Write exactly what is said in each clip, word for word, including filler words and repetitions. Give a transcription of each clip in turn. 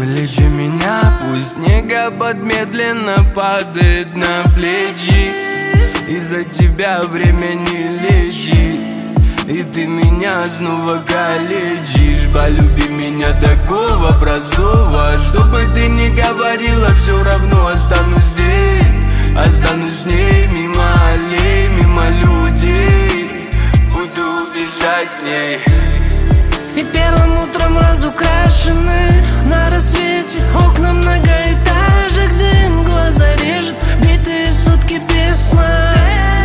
Вылечи меня, пусть снегопад медленно падает на плечи. Из-за тебя время не лечит, и ты меня снова калечишь. Полюби меня такого простого, что бы ты ни говорила, все равно останусь здесь. Останусь с ней, мимо аллей, мимо людей, буду бежать к ней. И первым утром разукрашены на рассвете окна многоэтажек, дым глаза режет, битые сутки без сна.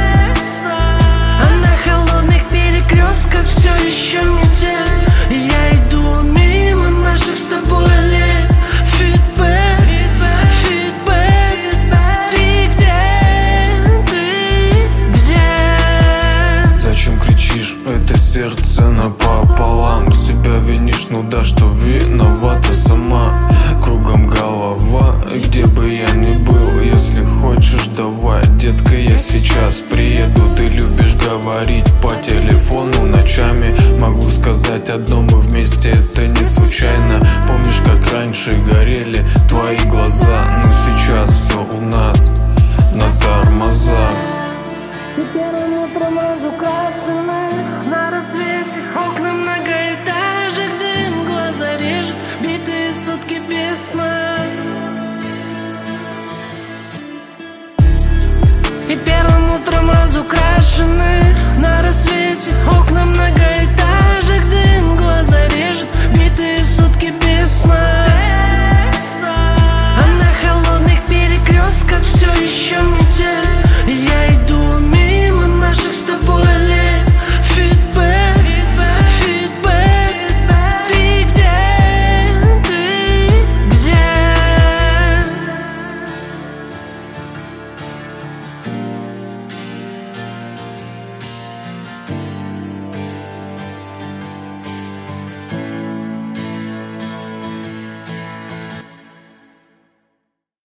А на холодных перекрестках все еще метель, и я иду мимо наших с тобой аллей. Фидбэк, фидбэк, ты где, ты где? Зачем кричишь, это сердце напополам? Себя винишь, ну да, что виновата сама. Кругом голова, и где бы я ни был. Если хочешь, давай, детка, я сейчас приеду. Ты любишь говорить по телефону ночами. Могу сказать одно, мы вместе, это не случайно. Помнишь, как раньше горели твои глаза? Ну сейчас все у нас на тормозах. И первым утром разукрашены на рассвете окна многоэтажек, дым глаза режет, битые сутки без сна. И первым утром разукрашены на рассвете